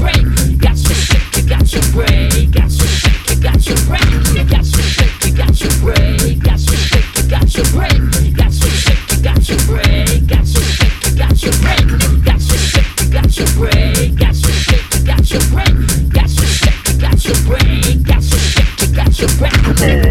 break. Got to shake, you got to break. Got to shake, you got to break. You got to shake, you got to break. Got to shake, you got to break. Got to shake, you got to break. Got to shake, you got to break. Got to shake, you got to break. Got to shake, you got to break. Got to shake, you got to break. Got to shake, you got to break.